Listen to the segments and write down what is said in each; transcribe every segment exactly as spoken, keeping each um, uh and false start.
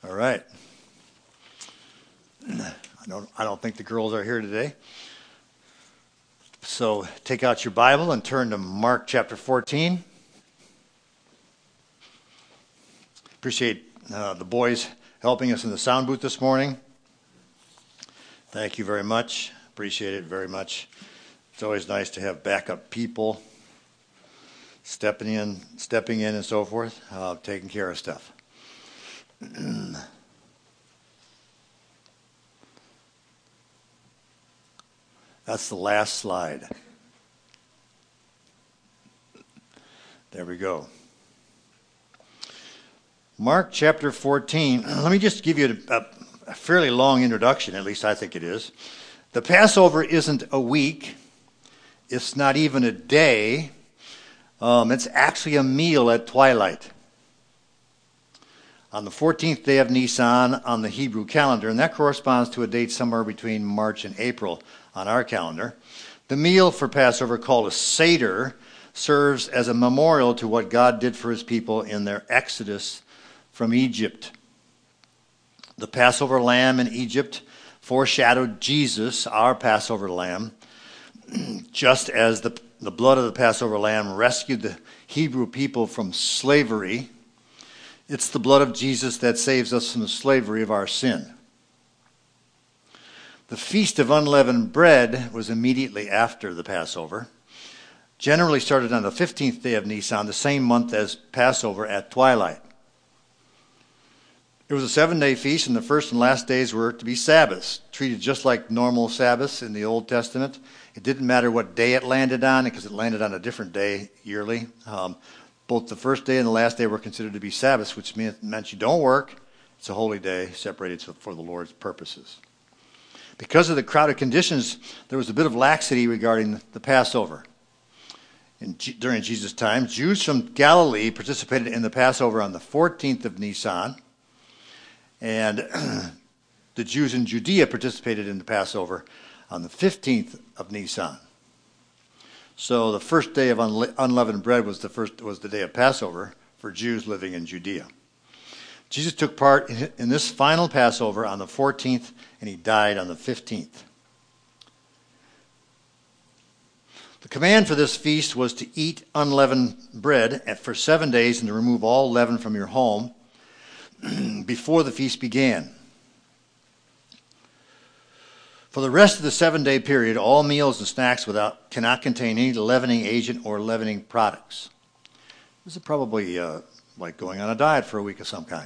All right. I don't, I don't think the girls are here today. So take out your Bible and turn to Mark chapter fourteen. Appreciate uh, the boys helping us in the sound booth this morning. Thank you very much. Appreciate it very much. It's always nice to have backup people stepping in, stepping in and so forth, uh, taking care of stuff. That's the last slide. There we go. Mark chapter fourteen. Let me just give you a, a fairly long introduction, at least I think it is. The Passover isn't a week. It's not even a day. Um, it's actually a meal at twilight. On the fourteenth day of Nisan on the Hebrew calendar, and that corresponds to a date somewhere between March and April on our calendar. The meal for Passover, called a Seder, serves as a memorial to what God did for his people in their exodus from Egypt. The Passover lamb in Egypt foreshadowed Jesus, our Passover lamb, just as the, the blood of the Passover lamb rescued the Hebrew people from slavery. It's the blood of Jesus that saves us from the slavery of our sin. The Feast of Unleavened Bread was immediately after the Passover. Generally started on the fifteenth day of Nisan, the same month as Passover, at twilight. It was a seven-day feast, and the first and last days were to be Sabbaths, treated just like normal Sabbaths in the Old Testament. It didn't matter what day it landed on, because it landed on a different day yearly. Um, both the first day and the last day were considered to be Sabbaths, which meant you don't work. It's a holy day separated for the Lord's purposes. Because of the crowded conditions, there was a bit of laxity regarding the Passover. In, during Jesus' time, Jews from Galilee participated in the Passover on the fourteenth of Nisan, and the Jews in Judea participated in the Passover on the fifteenth of Nisan. So the first day of unle- unleavened bread was the first was the day of Passover for Jews living in Judea. Jesus took part in this final Passover on the fourteenth, and he died on the fifteenth. The command for this feast was to eat unleavened bread for seven days and to remove all leaven from your home before the feast began. For the rest of the seven-day period, all meals and snacks without cannot contain any leavening agent or leavening products. This is probably uh, like going on a diet for a week of some kind.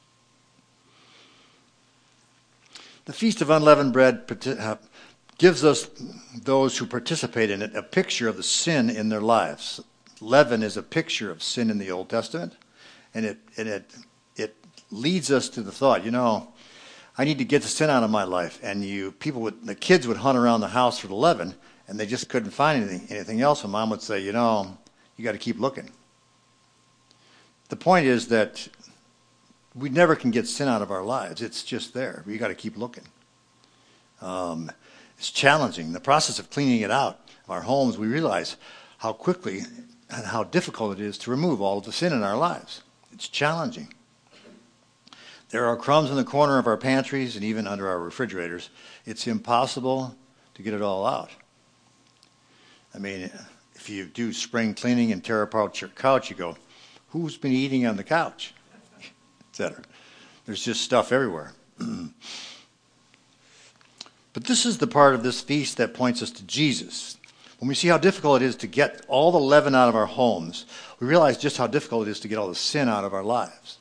The Feast of Unleavened Bread gives us, those who participate in it, a picture of the sin in their lives. Leaven is a picture of sin in the Old Testament, and it and it it leads us to the thought, you know, I need to get the sin out of my life. And you people would the kids would hunt around the house for the leaven, and they just couldn't find anything anything else. And Mom would say, you know, you got to keep looking. The point is that we never can get sin out of our lives. It's just there. We got to keep looking. Um, it's challenging. The process of cleaning it out of our homes, we realize how quickly and how difficult it is to remove all of the sin in our lives. It's challenging. There are crumbs in the corner of our pantries and even under our refrigerators. It's impossible to get it all out. I mean, if you do spring cleaning and tear apart your couch, you go, who's been eating on the couch? Etc. There's just stuff everywhere. But this is the part of this feast that points us to Jesus. When we see how difficult it is to get all the leaven out of our homes, we realize just how difficult it is to get all the sin out of our lives.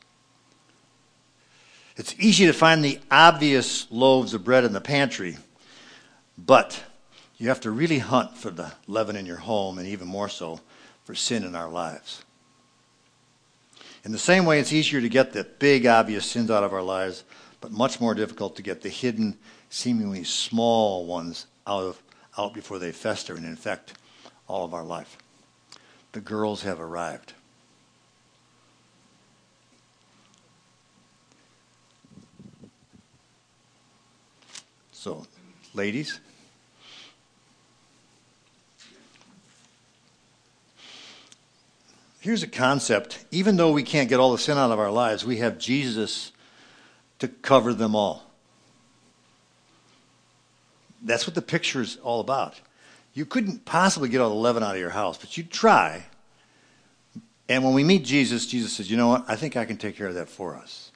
It's easy to find the obvious loaves of bread in the pantry, but you have to really hunt for the leaven in your home, and even more so for sin in our lives. In the same way, it's easier to get the big, obvious sins out of our lives, but much more difficult to get the hidden, seemingly small ones out of out before they fester and infect all of our life. The girls have arrived. So, ladies, here's a concept. Even though we can't get all the sin out of our lives, we have Jesus to cover them all. That's what the picture is all about. You couldn't possibly get all the leaven out of your house, but you'd try. And when we meet Jesus, Jesus says, you know what? I think I can take care of that for us.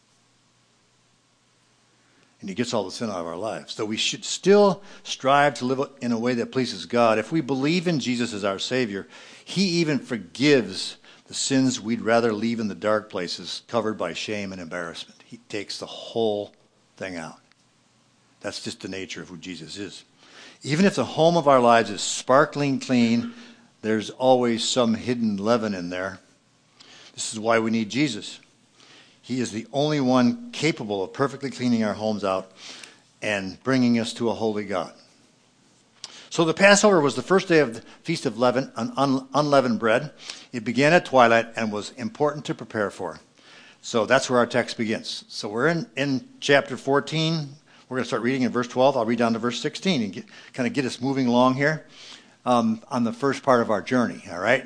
And he gets all the sin out of our lives. So we should still strive to live in a way that pleases God. If we believe in Jesus as our Savior, he even forgives the sins we'd rather leave in the dark places, covered by shame and embarrassment. He takes the whole thing out. That's just the nature of who Jesus is. Even if the home of our lives is sparkling clean, there's always some hidden leaven in there. This is why we need Jesus. He is the only one capable of perfectly cleaning our homes out and bringing us to a holy God. So the Passover was the first day of the Feast of Leaven, un- unleavened bread. It began at twilight and was important to prepare for. So that's where our text begins. So we're in, in chapter fourteen. We're going to start reading in verse twelve. I'll read down to verse sixteen and get, kind of get us moving along here um, on the first part of our journey, all right?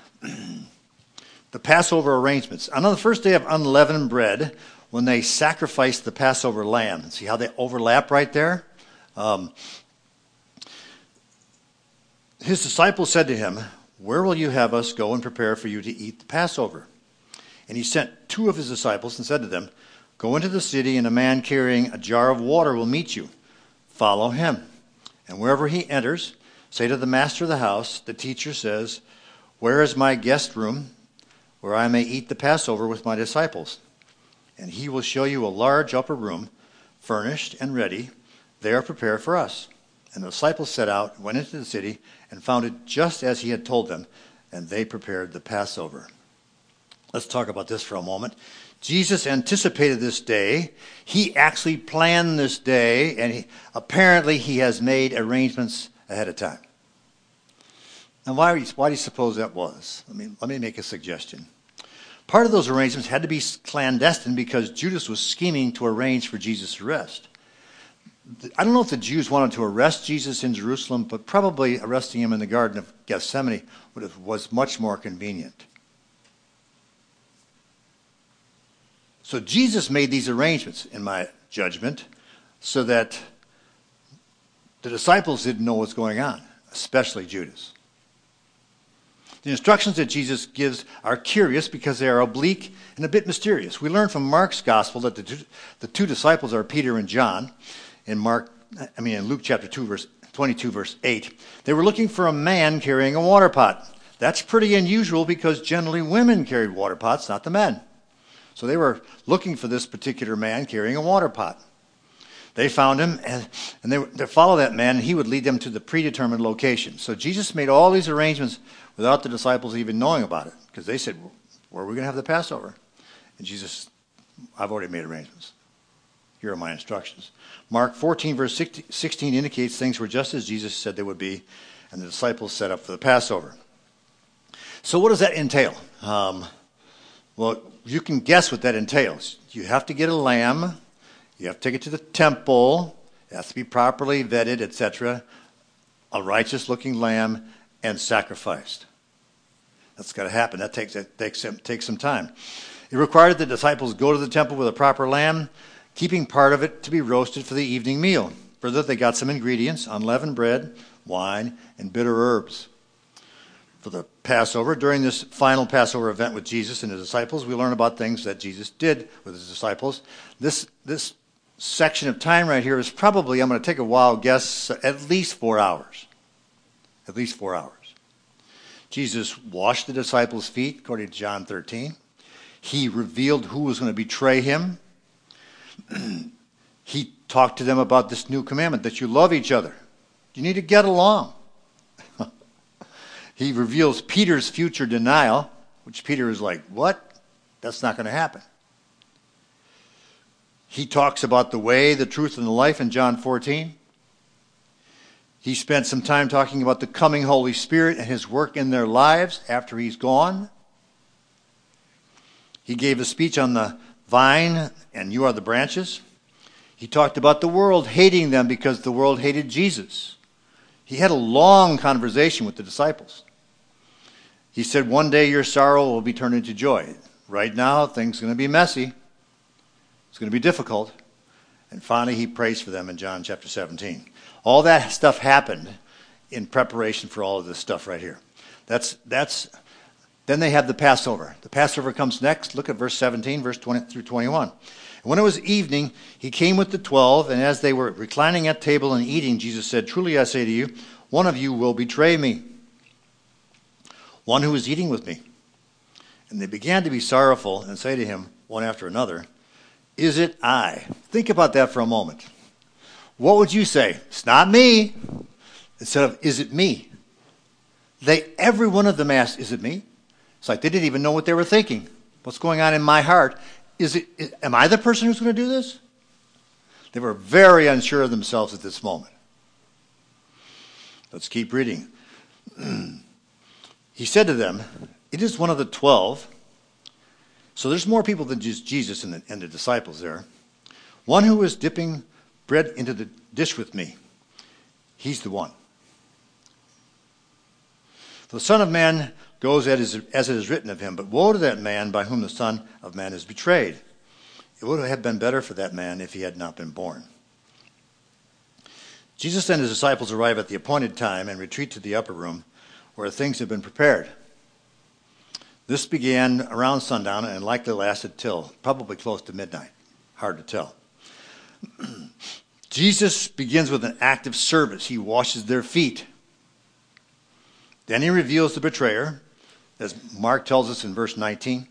The Passover arrangements. On the first day of unleavened bread, when they sacrificed the Passover lamb, see how they overlap right there? Um, his disciples said to him, where will you have us go and prepare for you to eat the Passover? And he sent two of his disciples and said to them, go into the city, and a man carrying a jar of water will meet you. Follow him. And wherever he enters, say to the master of the house, the teacher says, where is my guest room, where I may eat the Passover with my disciples? And he will show you a large upper room, furnished and ready. There prepare for us. And the disciples set out, went into the city, and found it just as he had told them, and they prepared the Passover. Let's talk about this for a moment. Jesus anticipated this day. He actually planned this day, and he, apparently he has made arrangements ahead of time. And why, why do you suppose that was? Let me, let me make a suggestion. Part of those arrangements had to be clandestine because Judas was scheming to arrange for Jesus' arrest. I don't know if the Jews wanted to arrest Jesus in Jerusalem, but probably arresting him in the Garden of Gethsemane would have, was much more convenient. So Jesus made these arrangements, in my judgment, so that the disciples didn't know what's going on, especially Judas. The instructions that Jesus gives are curious because they are oblique and a bit mysterious. We learn from Mark's gospel that the two, the two disciples are Peter and John. In Mark, I mean in Luke chapter two, verse twenty-two, verse eight, they were looking for a man carrying a water pot. That's pretty unusual because generally women carried water pots, not the men. So they were looking for this particular man carrying a water pot. They found him, and, and they, they followed that man, and he would lead them to the predetermined location. So Jesus made all these arrangements without the disciples even knowing about it, because they said, where are we going to have the Passover? And Jesus, I've already made arrangements. Here are my instructions. Mark fourteen, verse sixteen indicates things were just as Jesus said they would be, and the disciples set up for the Passover. So what does that entail? Um, well, you can guess what that entails. You have to get a lamb. You have to take it to the temple. It has to be properly vetted, et cetera. A righteous-looking lamb and sacrificed. That's got to happen. That takes that takes some, takes some time. It required the disciples go to the temple with a proper lamb, keeping part of it to be roasted for the evening meal. Further, they got some ingredients: unleavened bread, wine, and bitter herbs. For the Passover, during this final Passover event with Jesus and his disciples, we learn about things that Jesus did with his disciples. This this section of time right here is probably, I'm going to take a wild guess, at least four hours. At least four hours. Jesus washed the disciples' feet, according to John thirteen. He revealed who was going to betray him. He talked to them about this new commandment, that you love each other. You need to get along. He reveals Peter's future denial, which Peter is like, what? That's not going to happen. He talks about the way, the truth, and the life in John fourteen. He spent some time talking about the coming Holy Spirit and his work in their lives after he's gone. He gave a speech on the vine, and you are the branches. He talked about the world hating them because the world hated Jesus. He had a long conversation with the disciples. He said, one day your sorrow will be turned into joy. Right now, things are going to be messy. It's going to be difficult. And finally, he prays for them in John chapter seventeen. All that stuff happened in preparation for all of this stuff right here. That's, that's, then they have the Passover. The Passover comes next. Look at verse seventeen, verse twenty through twenty-one. And when it was evening, he came with the twelve, and as they were reclining at table and eating, Jesus said, "Truly I say to you, one of you will betray me, one who is eating with me." And they began to be sorrowful and say to him, one after another, "Is it I?" Think about that for a moment. What would you say? It's not me. Instead of, is it me? They, every one of them asked, is it me? It's like they didn't even know what they were thinking. What's going on in my heart? Is it? Is, am I the person who's going to do this? They were very unsure of themselves at this moment. Let's keep reading. He said to them, "It is one of the twelve." So there's more people than just Jesus and the, and the disciples there. "One who is dipping bread into the dish with me. He's the one. For the Son of Man goes as it is written of him, but woe to that man by whom the Son of Man is betrayed. It would have been better for that man if he had not been born." Jesus and his disciples arrive at the appointed time and retreat to the upper room where things have been prepared. This began around sundown and likely lasted till probably close to midnight. Hard to tell. Jesus begins with an act of service. He washes their feet. Then he reveals the betrayer, as Mark tells us in verse nineteen.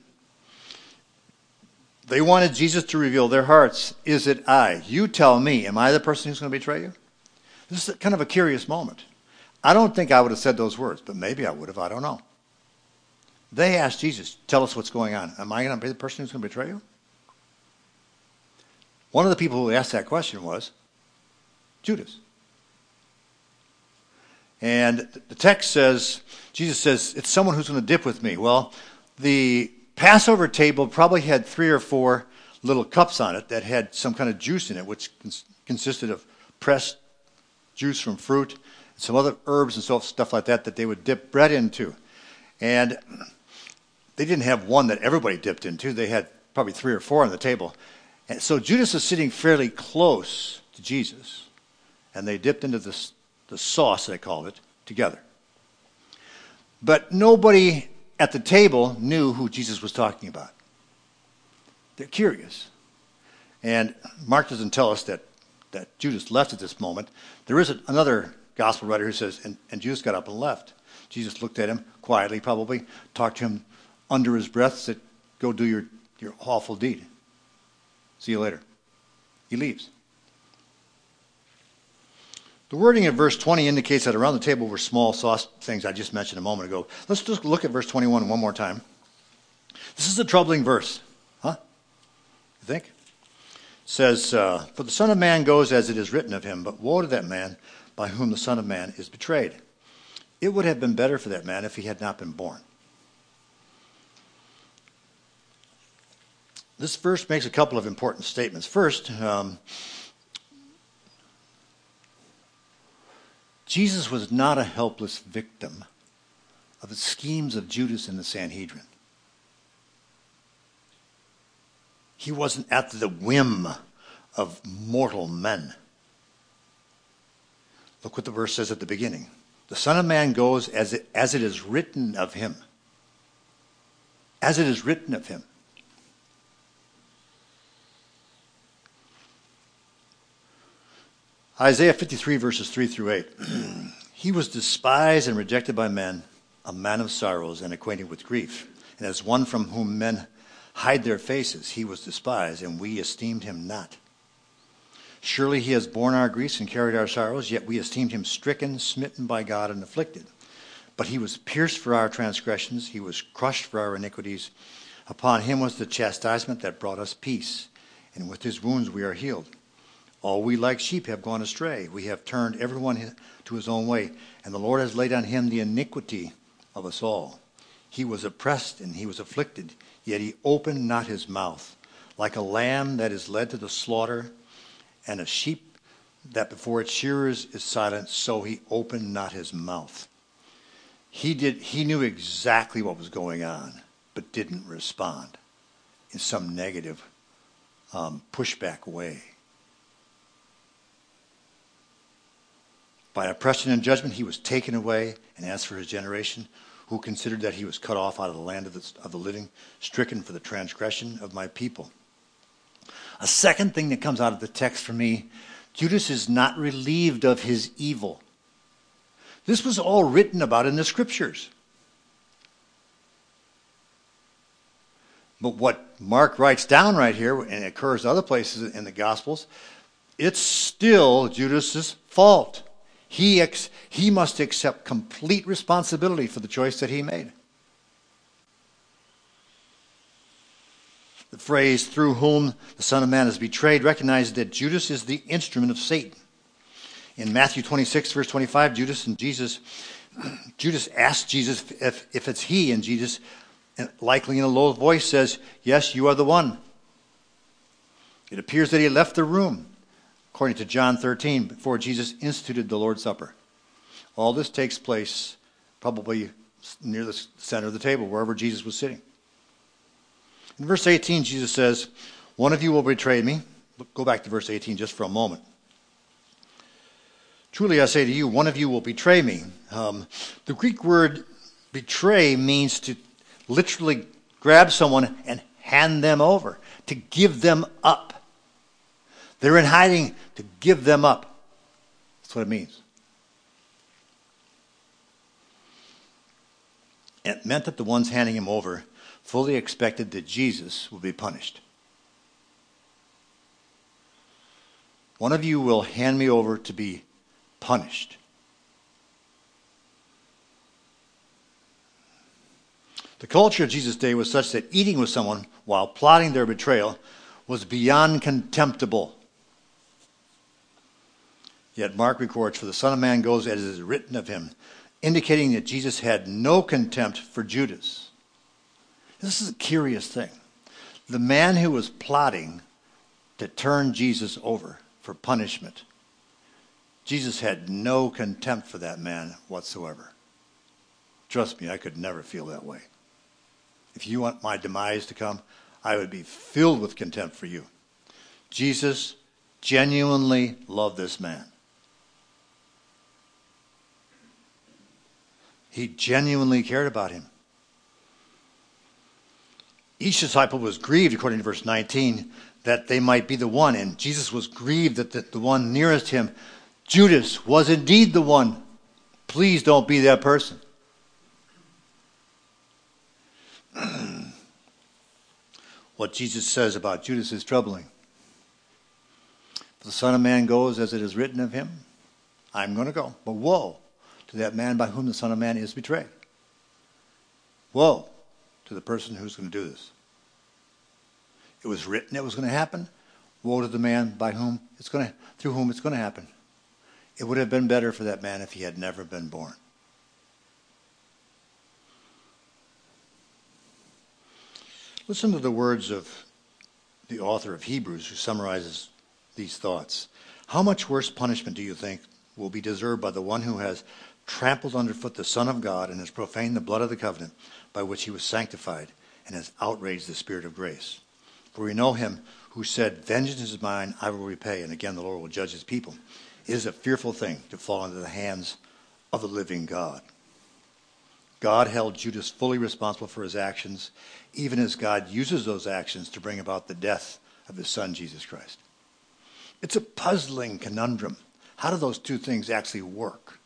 They wanted Jesus to reveal their hearts. "Is it I? You tell me. Am I the person who's going to betray you?" This is kind of a curious moment. I don't think I would have said those words, but maybe I would have. I don't know. They asked Jesus, "Tell us what's going on. Am I going to be the person who's going to betray you?" One of the people who asked that question was Judas. And the text says, Jesus says, "It's someone who's going to dip with me." Well, the Passover table probably had three or four little cups on it that had some kind of juice in it, which cons- consisted of pressed juice from fruit, and some other herbs and so, stuff like that that they would dip bread into. And they didn't have one that everybody dipped into. They had probably three or four on the table. And so Judas is sitting fairly close to Jesus, and they dipped into this, the sauce, they called it, together. But nobody at the table knew who Jesus was talking about. They're curious. And Mark doesn't tell us that, that Judas left at this moment. There is a, another gospel writer who says, and, and Judas got up and left. Jesus looked at him quietly, probably, talked to him under his breath, said, "Go do your, your awful deed. See you later." He leaves. The wording in verse twenty indicates that around the table were small sauce things I just mentioned a moment ago. Let's just look at verse twenty-one one more time. This is a troubling verse. Huh? You think? It says, uh, "For the Son of Man goes as it is written of him, but woe to that man by whom the Son of Man is betrayed. It would have been better for that man if he had not been born." This verse makes a couple of important statements. First, um, Jesus was not a helpless victim of the schemes of Judas and the Sanhedrin. He wasn't at the whim of mortal men. Look what the verse says at the beginning. "The Son of Man goes as it, as it is written of him." As it is written of him. Isaiah fifty-three, verses three through eight. "He was despised and rejected by men, a man of sorrows and acquainted with grief. And as one from whom men hide their faces, he was despised, and we esteemed him not. Surely he has borne our griefs and carried our sorrows, yet we esteemed him stricken, smitten by God, and afflicted. But he was pierced for our transgressions, he was crushed for our iniquities. Upon him was the chastisement that brought us peace, and with his wounds we are healed. All we like sheep have gone astray. We have turned everyone to his own way, and the Lord has laid on him the iniquity of us all. He was oppressed and he was afflicted, yet he opened not his mouth. Like a lamb that is led to the slaughter, and a sheep that before its shearers is silent, so he opened not his mouth." He did. He knew exactly what was going on, but didn't respond in some negative um, pushback way. By oppression and judgment he was taken away, and as for his generation, who considered that he was cut off out of the land of the, of the living, stricken for the transgression of my people. A second thing that comes out of the text for me, Judas is not relieved of his evil. This was all written about in the scriptures. But what Mark writes down right here, and it occurs other places in the Gospels, it's still Judas's fault. He, ex- he must accept complete responsibility for the choice that he made. The phrase, through whom the Son of Man is betrayed, recognizes that Judas is the instrument of Satan. In Matthew twenty-six, verse twenty-five, Judas and Jesus, Judas asked Jesus if, if it's he, and Jesus, likely in a low voice, says, yes, you are the one. It appears that he left the room, according to John thirteen, before Jesus instituted the Lord's Supper. All this takes place probably near the center of the table, wherever Jesus was sitting. In verse eighteen, Jesus says, one of you will betray me. Go back to verse eighteen just for a moment. Truly I say to you, one of you will betray me. Um, the Greek word betray means to literally grab someone and hand them over, to give them up. They're in hiding, to give them up. That's what it means. It meant that the ones handing him over fully expected that Jesus would be punished. One of you will hand me over to be punished. The culture of Jesus' day was such that eating with someone while plotting their betrayal was beyond contemptible. Yet Mark records, for the Son of Man goes as is written of him, indicating that Jesus had no contempt for Judas. This is a curious thing. The man who was plotting to turn Jesus over for punishment, Jesus had no contempt for that man whatsoever. Trust me, I could never feel that way. If you want my demise to come, I would be filled with contempt for you. Jesus genuinely loved this man. He genuinely cared about him. Each disciple was grieved, according to verse nineteen, that they might be the one. And Jesus was grieved that the, the one nearest him, Judas, was indeed the one. Please don't be that person. What Jesus says about Judas is troubling. For the Son of Man goes as it is written of him, I'm going to go. But woe to that man by whom the Son of Man is betrayed. Woe to the person who's going to do this. It was written it was going to happen. Woe to the man by whom it's going to, through whom it's going to happen. It would have been better for that man if he had never been born. Listen to the words of the author of Hebrews, who summarizes these thoughts. How much worse punishment do you think will be deserved by the one who has trampled underfoot the Son of God and has profaned the blood of the covenant by which he was sanctified and has outraged the Spirit of grace? For we know him who said, vengeance is mine, I will repay, and again the Lord will judge his people. It is a fearful thing to fall into the hands of the living God. God held Judas fully responsible for his actions, even as God uses those actions to bring about the death of his Son, Jesus Christ. It's a puzzling conundrum. How do those two things actually work?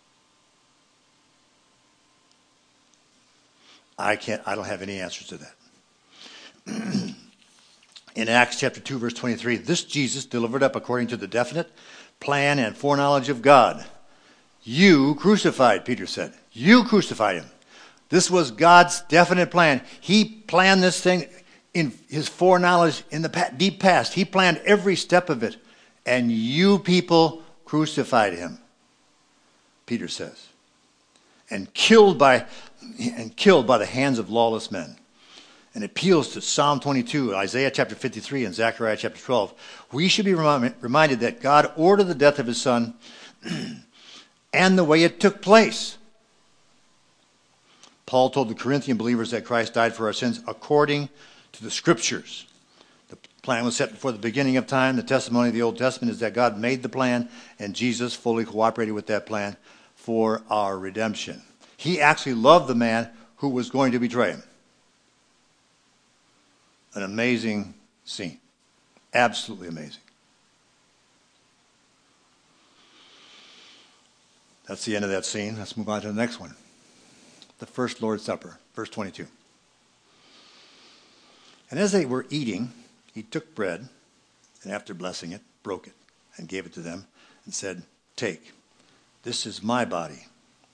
I can't, I don't have any answers to that. In Acts chapter two, verse twenty-three, this Jesus delivered up according to the definite plan and foreknowledge of God. You crucified, Peter said. You crucified him. This was God's definite plan. He planned this thing in his foreknowledge in the deep past. He planned every step of it. And you people crucified him, Peter says. And killed by and killed by the hands of lawless men. And appeals to Psalm twenty-two, Isaiah chapter fifty-three, and Zechariah chapter twelve. We should be remi- reminded that God ordered the death of his Son and the way it took place. Paul told the Corinthian believers that Christ died for our sins according to the Scriptures. The, plan was set before the beginning of time. The testimony of the Old Testament is that God made the plan, and Jesus fully cooperated with that plan for our redemption. He actually loved the man who was going to betray him. An amazing scene. Absolutely amazing. That's the end of that scene. Let's move on to the next one. The first Lord's Supper, verse twenty-two. And as they were eating, he took bread, and after blessing it, broke it, and gave it to them, and said, "Take, this is my body."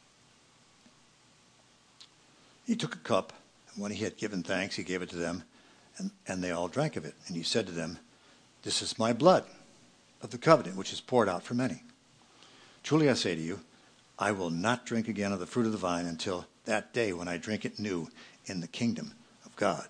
He took a cup, and when he had given thanks, he gave it to them, and, and they all drank of it. And he said to them, "This is my blood of the covenant, which is poured out for many. Truly I say to you, I will not drink again of the fruit of the vine until that day when I drink it new in the kingdom of God."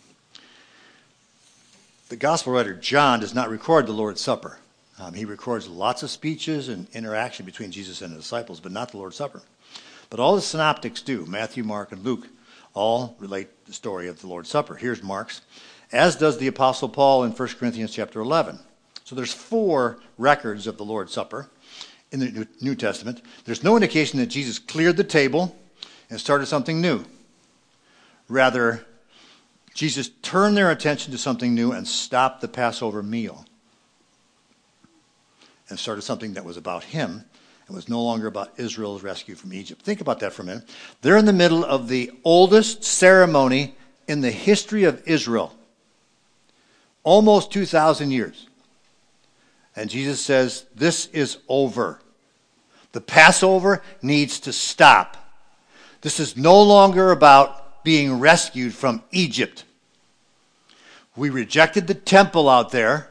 The gospel writer John does not record the Lord's Supper. Um, he records lots of speeches and interaction between Jesus and the disciples, but not the Lord's Supper. But all the synoptics do. Matthew, Mark, and Luke all relate the story of the Lord's Supper. Here's Mark's, as does the Apostle Paul in First Corinthians chapter eleven. So there's four records of the Lord's Supper in the New Testament. There's no indication that Jesus cleared the table and started something new. Rather, Jesus turned their attention to something new and stopped the Passover meal and started something that was about him and was no longer about Israel's rescue from Egypt. Think about that for a minute. They're in the middle of the oldest ceremony in the history of Israel, almost two thousand years. And Jesus says, this is over. The Passover needs to stop. This is no longer about being rescued from Egypt. We rejected the temple out there.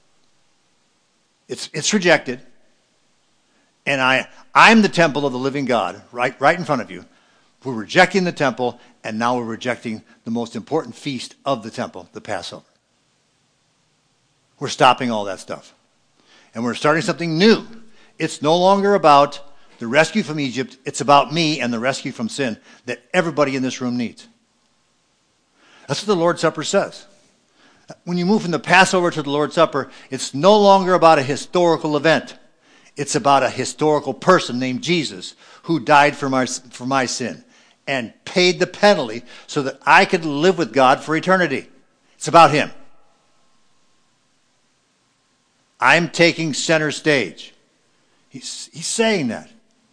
It's, it's rejected. And I, I'm the temple of the living God, right, right in front of you. We're rejecting the temple, and now we're rejecting the most important feast of the temple, the Passover. We're stopping all that stuff. And we're starting something new. It's no longer about the rescue from Egypt. It's about me and the rescue from sin that everybody in this room needs. That's what the Lord's Supper says. When you move from the Passover to the Lord's Supper, it's no longer about a historical event. It's about a historical person named Jesus who died for my, for my sin and paid the penalty so that I could live with God for eternity. It's about him. I'm taking center stage. He's, he's saying that.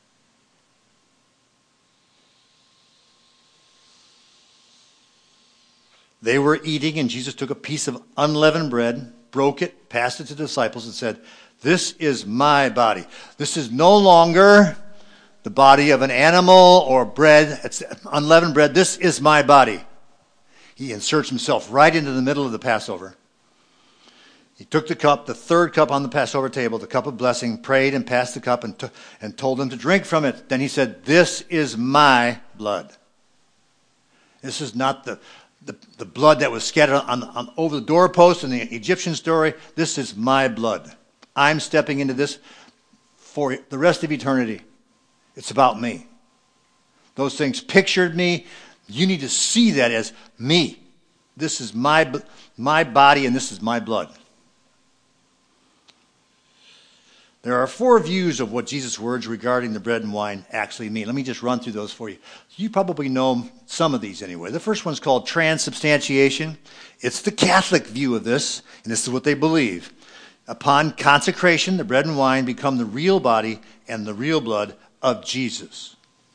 They were eating, and Jesus took a piece of unleavened bread, broke it, passed it to the disciples, and said, "This is my body." This is no longer the body of an animal or bread. It's unleavened bread. This is my body. He inserts himself right into the middle of the Passover. He took the cup, the third cup on the Passover table, the cup of blessing, prayed and passed the cup and, t- and told them to drink from it. Then he said, "This is my blood." This is not the, the, the blood that was scattered on, on, over the doorpost in the Egyptian story. This is my blood. I'm stepping into this for the rest of eternity. It's about me. Those things pictured me. You need to see that as me. This is my, my body and this is my blood. There are four views of what Jesus' words regarding the bread and wine actually mean. Let me just run through those for you. You probably know some of these anyway. The first one's called transubstantiation. It's the Catholic view of this, and this is what they believe. Upon consecration, the bread and wine become the real body and the real blood of Jesus.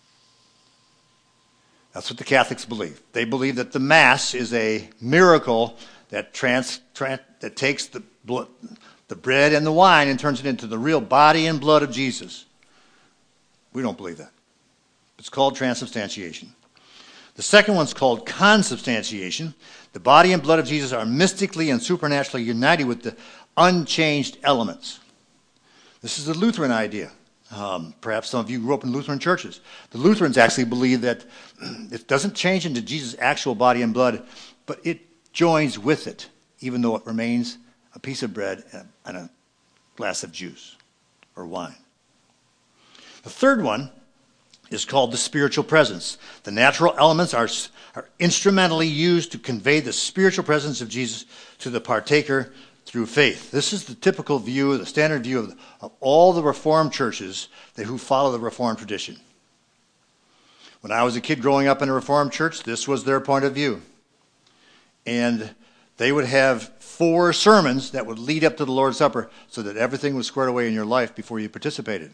That's what the Catholics believe. They believe that the Mass is a miracle that trans, trans that takes the blood, the bread and the wine and turns it into the real body and blood of Jesus. We don't believe that. It's called transubstantiation. The second one's called consubstantiation. The body and blood of Jesus are mystically and supernaturally united with the unchanged elements. This is the Lutheran idea. Um, perhaps some of you grew up in Lutheran churches. The Lutherans actually believe that it doesn't change into Jesus' actual body and blood, but it joins with it, even though it remains a piece of bread and a glass of juice or wine. The third one is called the spiritual presence. The natural elements are, are instrumentally used to convey the spiritual presence of Jesus to the partaker through faith. This is the typical view, the standard view of, of all the Reformed churches that, who follow the Reformed tradition. When I was a kid growing up in a Reformed church, this was their point of view. And they would have four sermons that would lead up to the Lord's Supper so that everything was squared away in your life before you participated.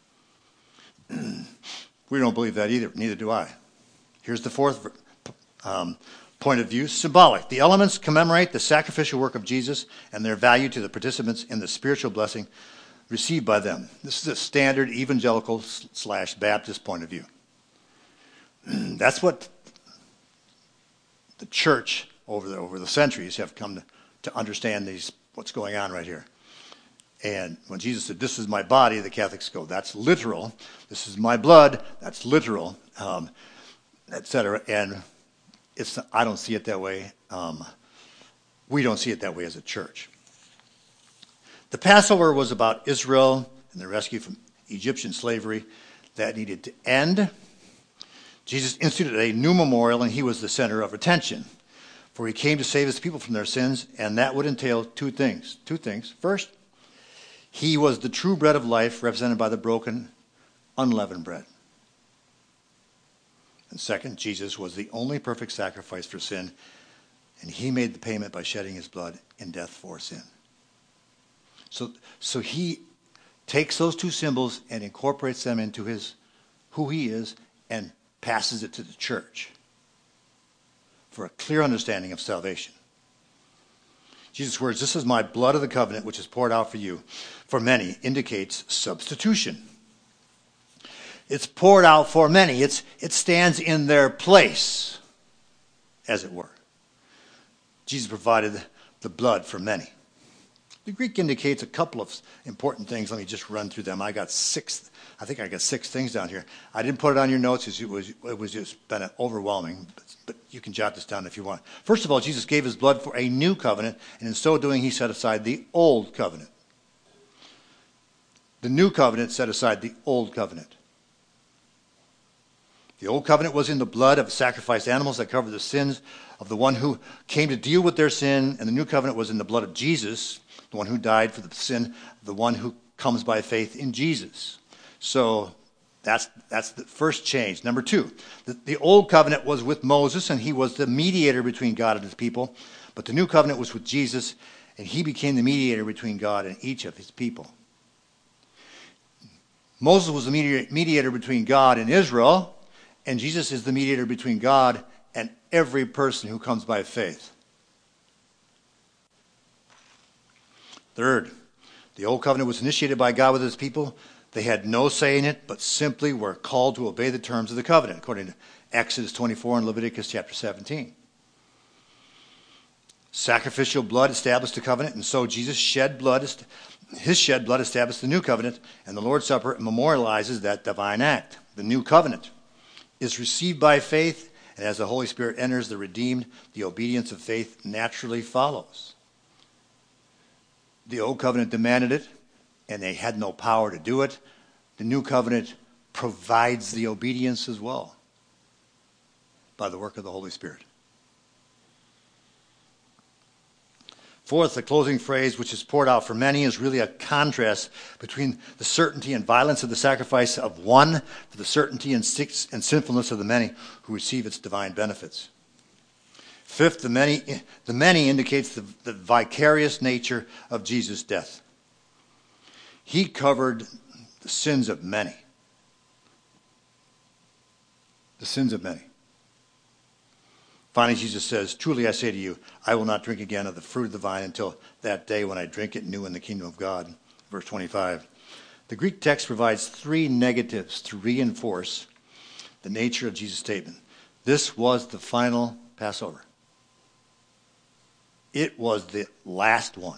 We don't believe that either. Neither do I. Here's the fourth um, point of view, symbolic. The elements commemorate the sacrificial work of Jesus and their value to the participants in the spiritual blessing received by them. This is a standard evangelical slash Baptist point of view. That's what the church over the, over the centuries have come to, to understand these what's going on right here. And when Jesus said, "This is my body," the Catholics go, "That's literal. This is my blood. That's literal," um, et cetera. And it's I don't see it that way. Um, we don't see it that way as a church. The Passover was about Israel and the rescue from Egyptian slavery that needed to end. Jesus instituted a new memorial, and he was the center of attention. For he came to save his people from their sins, and that would entail two things. Two things. First, he was the true bread of life, represented by the broken, unleavened bread. And second, Jesus was the only perfect sacrifice for sin, and he made the payment by shedding his blood in death for sin. So, so he takes those two symbols and incorporates them into his who he is and passes it to the church for a clear understanding of salvation. Jesus' words, "This is my blood of the covenant, which is poured out for you," for many, indicates substitution. It's poured out for many. It's, it stands in their place, as it were. Jesus provided the blood for many. The Greek indicates a couple of important things. Let me just run through them. I got six, I think I got six things down here. I didn't put it on your notes. It was, it was just been overwhelming, but, but you can jot this down if you want. First of all, Jesus gave his blood for a new covenant, and in so doing, he set aside the old covenant. The new covenant set aside the old covenant. The old covenant was in the blood of sacrificed animals that covered the sins of the one who came to deal with their sin, and the new covenant was in the blood of Jesus, the one who died for the sin of the one who comes by faith in Jesus. So that's that's the first change. Number two, the, the old covenant was with Moses, and he was the mediator between God and his people. But the new covenant was with Jesus, and he became the mediator between God and each of his people. Moses was the mediator, mediator between God and Israel, and Jesus is the mediator between God and every person who comes by faith. Third, the old covenant was initiated by God with his people. They had no say in it, but simply were called to obey the terms of the covenant, according to Exodus twenty-four and Leviticus chapter seventeen. Sacrificial blood established the covenant, and so Jesus shed blood, his shed blood established the new covenant, and the Lord's Supper memorializes that divine act. The new covenant is received by faith, and as the Holy Spirit enters the redeemed, the obedience of faith naturally follows. The old covenant demanded it, and they had no power to do it. The new covenant provides the obedience as well by the work of the Holy Spirit. Fourth, the closing phrase, which is poured out for many, is really a contrast between the certainty and violence of the sacrifice of one to the certainty and sinfulness of the many who receive its divine benefits. Fifth, the many, the many indicates the, the vicarious nature of Jesus' death. He covered the sins of many. The sins of many. Finally, Jesus says, "Truly I say to you, I will not drink again of the fruit of the vine until that day when I drink it new in the kingdom of God." Verse twenty-five. The Greek text provides three negatives to reinforce the nature of Jesus' statement. This was the final Passover. It was the last one.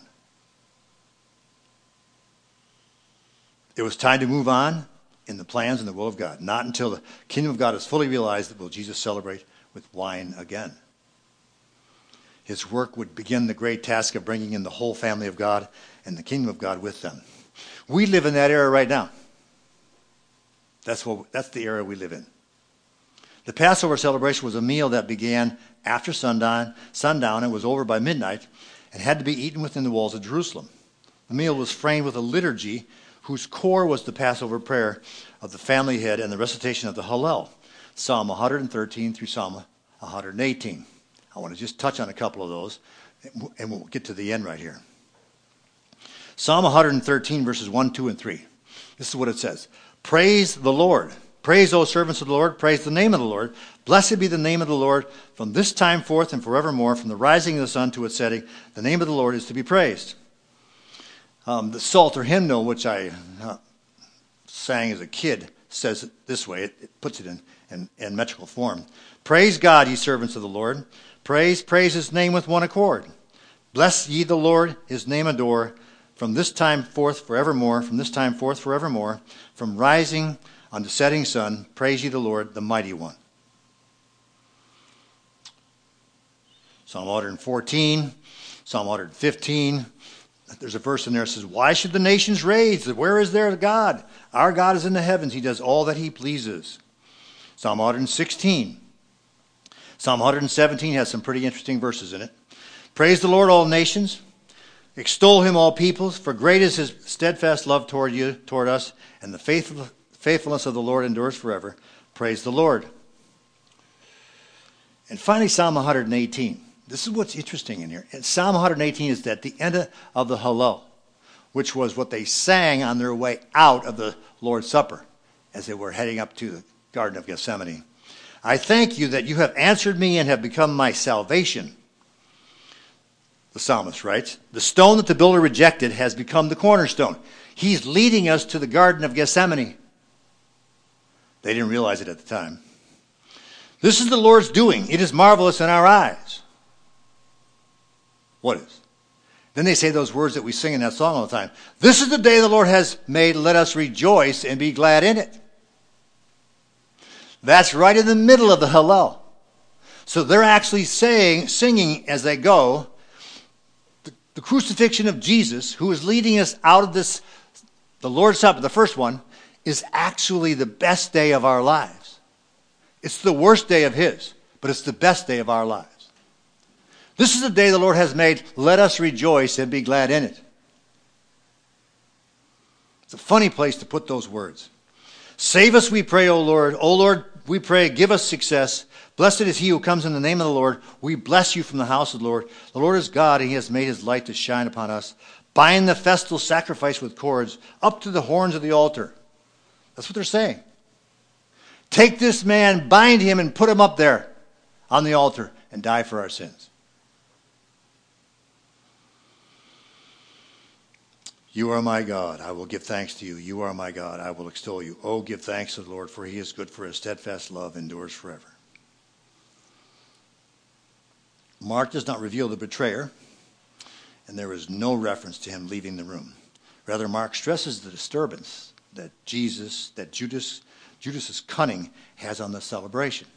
It was time to move on in the plans and the will of God. Not until the kingdom of God is fully realized will Jesus celebrate with wine again. His work would begin the great task of bringing in the whole family of God and the kingdom of God with them. We live in that era right now. That's what that's the era we live in. The Passover celebration was a meal that began after sundown, sundown and was over by midnight and had to be eaten within the walls of Jerusalem. The meal was framed with a liturgy whose core was the Passover prayer of the family head and the recitation of the Hallel, Psalm one hundred thirteen through Psalm one hundred eighteen. I want to just touch on a couple of those, and we'll get to the end right here. Psalm one hundred thirteen, verses one, two, and three. This is what it says. Praise the Lord. Praise, O servants of the Lord. Praise the name of the Lord. Blessed be the name of the Lord from this time forth and forevermore, from the rising of the sun to its setting. The name of the Lord is to be praised. Um, the Psalter hymnal, which I uh, sang as a kid, says it this way. It, it puts it in, in, in metrical form. Praise God, ye servants of the Lord. Praise, praise his name with one accord. Bless ye the Lord, his name adore. From this time forth forevermore, from this time forth forevermore, from rising unto setting sun, praise ye the Lord, the mighty one. Psalm one hundred fourteen, Psalm one hundred fifteen. There's a verse in there that says, why should the nations rage? Where is their God? Our God is in the heavens. He does all that he pleases. Psalm one hundred sixteen. Psalm one hundred seventeen has some pretty interesting verses in it. Praise the Lord, all nations. Extol him, all peoples. For great is his steadfast love toward you, toward us, and the faithful, faithfulness of the Lord endures forever. Praise the Lord. And finally, Psalm one hundred eighteen. This is what's interesting in here. And Psalm one hundred eighteen is at the end of the Hallel, which was what they sang on their way out of the Lord's Supper as they were heading up to the Garden of Gethsemane. I thank you that you have answered me and have become my salvation. The psalmist writes, the stone that the builder rejected has become the cornerstone. He's leading us to the Garden of Gethsemane. They didn't realize it at the time. This is the Lord's doing. It is marvelous in our eyes. What is? Then they say those words that we sing in that song all the time. This is the day the Lord has made. Let us rejoice and be glad in it. That's right in the middle of the Hallel. So they're actually saying, singing as they go, the, the crucifixion of Jesus, who is leading us out of this, the Lord's Supper, the first one, is actually the best day of our lives. It's the worst day of his, but it's the best day of our lives. This is the day the Lord has made. Let us rejoice and be glad in it. It's a funny place to put those words. Save us, we pray, O Lord. O Lord, we pray, give us success. Blessed is he who comes in the name of the Lord. We bless you from the house of the Lord. The Lord is God, and he has made his light to shine upon us. Bind the festal sacrifice with cords up to the horns of the altar. That's what they're saying. Take this man, bind him, and put him up there on the altar and die for our sins. You are my God. I will give thanks to you. You are my God. I will extol you. Oh, give thanks to the Lord, for he is good, for his steadfast love endures forever. Mark does not reveal the betrayer, and there is no reference to him leaving the room. Rather, Mark stresses the disturbance that Jesus, that Judas, Judas's cunning has on the celebration.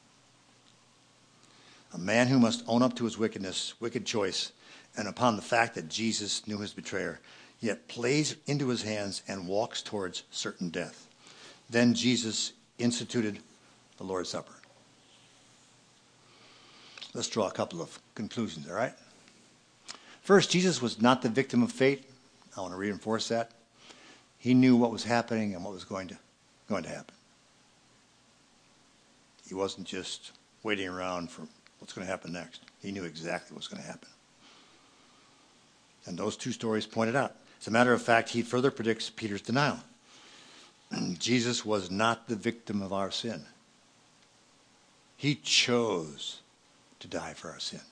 A man who must own up to his wickedness, wicked choice, and upon the fact that Jesus knew his betrayer, yet plays into his hands and walks towards certain death. Then Jesus instituted the Lord's Supper. Let's draw a couple of conclusions, all right? First, Jesus was not the victim of fate. I want to reinforce that. He knew what was happening and what was going to, going to happen. He wasn't just waiting around for what's going to happen next. He knew exactly what's going to happen. And those two stories point it out. As a matter of fact, he further predicts Peter's denial. Jesus was not the victim of our sin. He chose to die for our sin.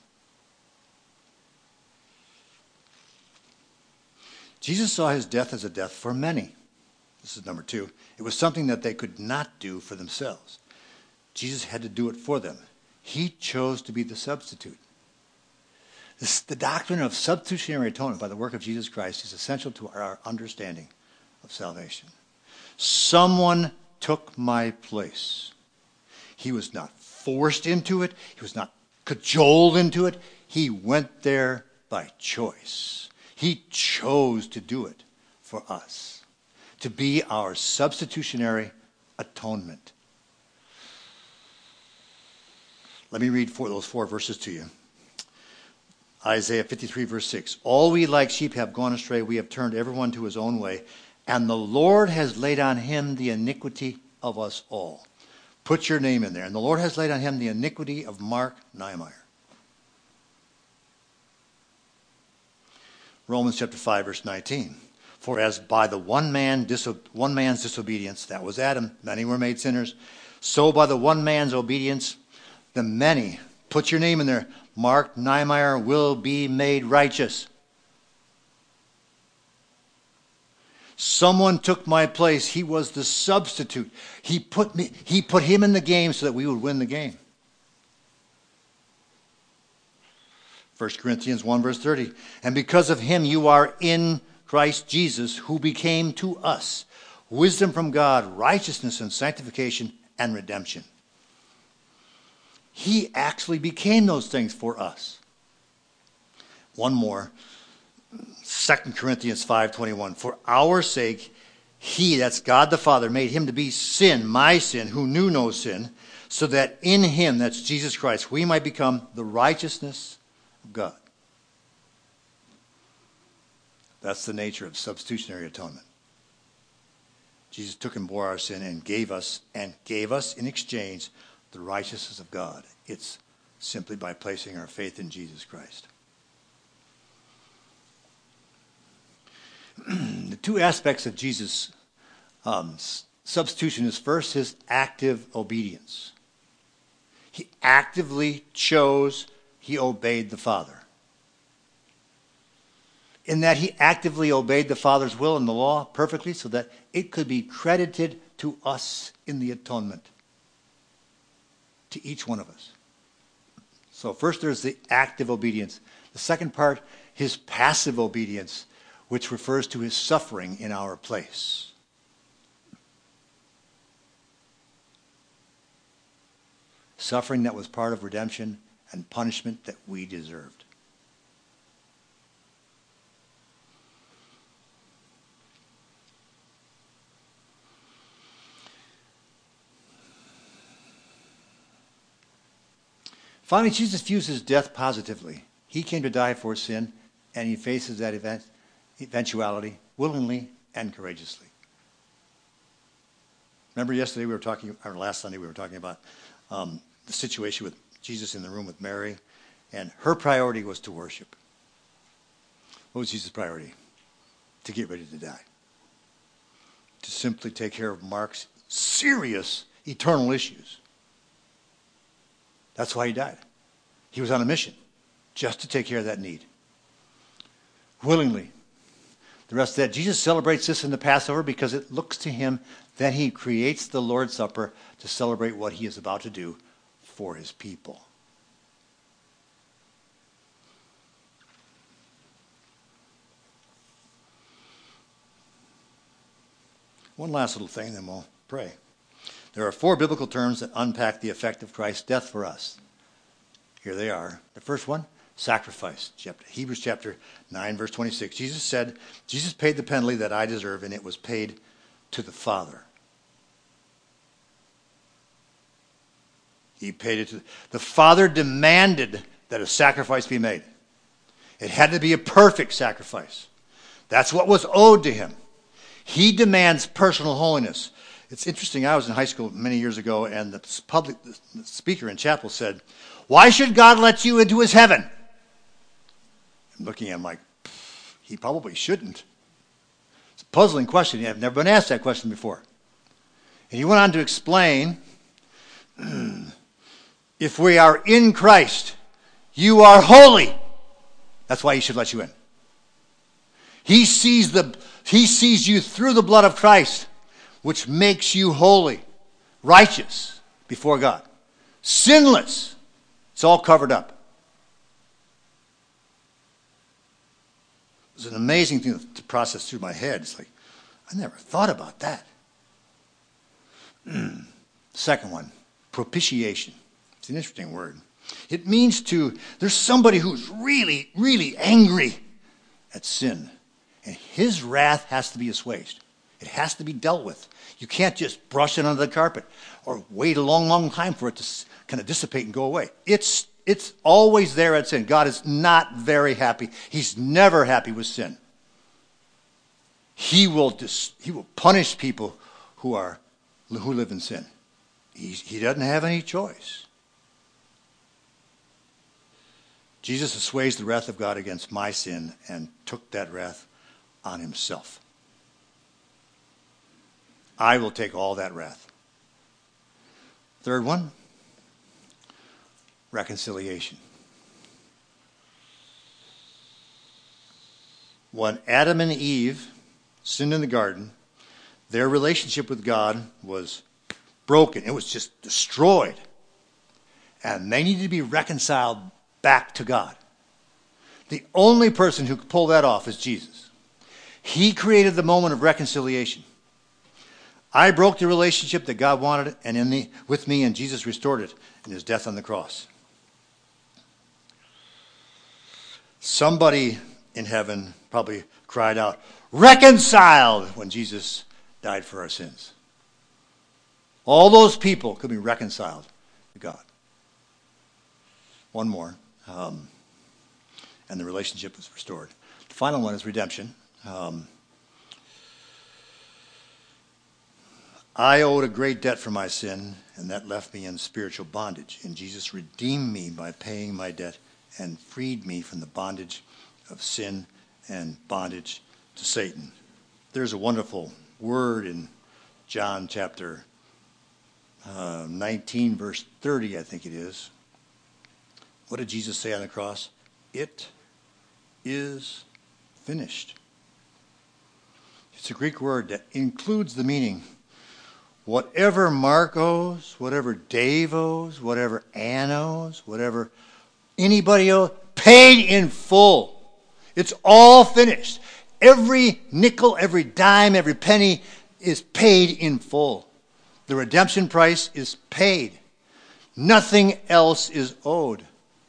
Jesus saw his death as a death for many. This is number two. It was something that they could not do for themselves. Jesus had to do it for them. He chose to be the substitute. This, the doctrine of substitutionary atonement by the work of Jesus Christ is essential to our understanding of salvation. Someone took my place. He was not forced into it. He was not cajoled into it. He went there by choice. He chose to do it for us, to be our substitutionary atonement. Let me read four, those four verses to you. Isaiah fifty-three, verse six. All we like sheep have gone astray. We have turned everyone to his own way. And the Lord has laid on him the iniquity of us all. Put your name in there. And the Lord has laid on him the iniquity of Mark Niemeyer. Romans chapter five, verse nineteen. For as by the one man diso- one man's disobedience, that was Adam, many were made sinners, so by the one man's obedience, the many, put your name in there, Mark Niemeyer, will be made righteous. Someone took my place. He was the substitute. He put me, he put him in the game so that we would win the game. First Corinthians one, verse thirty. And because of him you are in Christ Jesus, who became to us wisdom from God, righteousness and sanctification and redemption. He actually became those things for us. One more. Second Corinthians five twenty-one. For our sake, he, that's God the Father, made him to be sin, my sin, who knew no sin, so that in him, that's Jesus Christ, we might become the righteousness of God. That's the nature of substitutionary atonement. Jesus took and bore our sin and gave us, and gave us in exchange the righteousness of God. It's simply by placing our faith in Jesus Christ. The two aspects of Jesus' um, substitution is first his active obedience. He actively chose, he obeyed the Father. In that he actively obeyed the Father's will and the law perfectly so that it could be credited to us in the atonement. To each one of us. So first there's the active obedience. The second part, his passive obedience, which refers to his suffering in our place. Suffering that was part of redemption and punishment that we deserved. Finally, Jesus views his death positively. He came to die for sin, and he faces that event, eventuality willingly and courageously. Remember yesterday we were talking, or last Sunday we were talking about um, the situation with Jesus in the room with Mary, and her priority was to worship. What was Jesus' priority? To get ready to die. To simply take care of Mark's serious eternal issues. That's why he died. He was on a mission just to take care of that need. Willingly. The rest of that, Jesus celebrates this in the Passover because it looks to him that he creates the Lord's Supper to celebrate what he is about to do for his people. One last little thing, then we'll pray. There are four biblical terms that unpack the effect of Christ's death for us. Here they are. The first one, sacrifice. Hebrews chapter nine, verse twenty-six. Jesus said, Jesus paid the penalty that I deserve, and it was paid to the Father. He paid it to the Father demanded that a sacrifice be made. It had to be a perfect sacrifice. That's what was owed to him. He demands personal holiness. It's interesting, I was in high school many years ago, and the public the speaker in chapel said, why should God let you into his heaven? I'm looking at him like, he probably shouldn't. It's a puzzling question. I've never been asked that question before. And he went on to explain, if we are in Christ, you are holy. That's why he should let you in. He sees the he sees you through the blood of Christ, which makes you holy, righteous before God, sinless. It's all covered up. It's an amazing thing to process through my head. It's like, I never thought about that. Second one, propitiation. It's an interesting word. It means to, there's somebody who's really, really angry at sin. And his wrath has to be assuaged. It has to be dealt with. You can't just brush it under the carpet or wait a long, long time for it to kind of dissipate and go away. It's it's always there at sin. God is not very happy. He's never happy with sin. He will dis, he will punish people who are who live in sin. He, he doesn't have any choice. Jesus assuaged the wrath of God against my sin and took that wrath on himself. I will take all that wrath. Third one, reconciliation. When Adam and Eve sinned in the garden, their relationship with God was broken. It was just destroyed. And they needed to be reconciled back to God. The only person who could pull that off is Jesus. He created the moment of reconciliation. I broke the relationship that God wanted and in the, with me, and Jesus restored it in his death on the cross. Somebody in heaven probably cried out, "Reconciled," when Jesus died for our sins. All those people could be reconciled to God. One more, um, and the relationship was restored. The final one is redemption. Um, I owed a great debt for my sin, and that left me in spiritual bondage. And Jesus redeemed me by paying my debt and freed me from the bondage of sin and bondage to Satan. There's a wonderful word in John chapter uh, nineteen, verse thirty, I think it is. What did Jesus say on the cross? It is finished. It's a Greek word that includes the meaning whatever Mark owes, whatever Dave owes, whatever Ann owes, whatever anybody owes, paid in full. It's all finished. Every nickel, every dime, every penny is paid in full. The redemption price is paid. Nothing else is owed.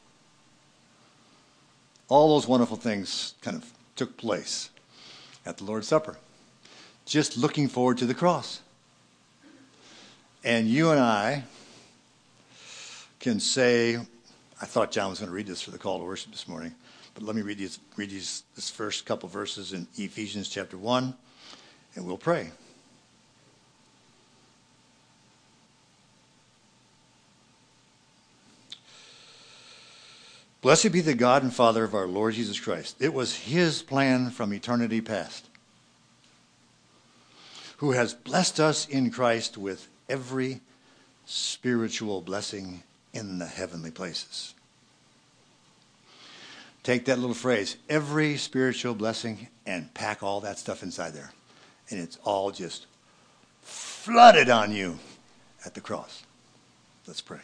All those wonderful things kind of took place at the Lord's Supper. Just looking forward to the cross. And you and I can say, I thought John was going to read this for the call to worship this morning, but let me read these, read these this first couple verses in Ephesians chapter one, and we'll pray. Blessed be the God and Father of our Lord Jesus Christ. It was his plan from eternity past, who has blessed us in Christ with every spiritual blessing in the heavenly places. Take that little phrase, every spiritual blessing, and pack all that stuff inside there. And it's all just flooded on you at the cross. Let's pray.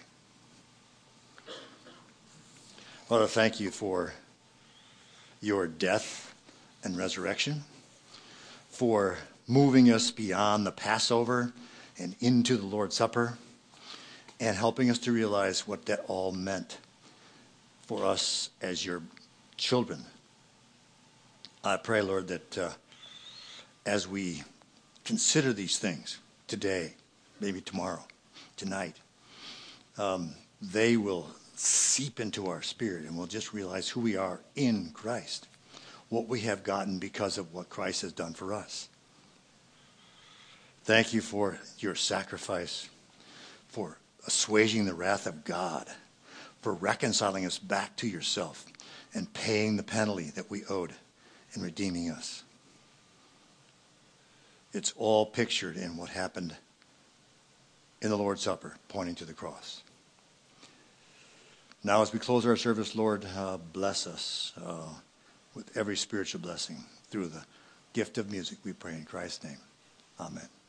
Lord, I thank you for your death and resurrection, for moving us beyond the Passover and into the Lord's Supper, and helping us to realize what that all meant for us as your children. I pray, Lord, that uh, as we consider these things today, maybe tomorrow, tonight, um, they will seep into our spirit, and we'll just realize who we are in Christ, what we have gotten because of what Christ has done for us. Thank you for your sacrifice, for assuaging the wrath of God, for reconciling us back to yourself and paying the penalty that we owed and redeeming us. It's all pictured in what happened in the Lord's Supper, pointing to the cross. Now as we close our service, Lord, uh, bless us uh, with every spiritual blessing through the gift of music, we pray in Christ's name. Amen.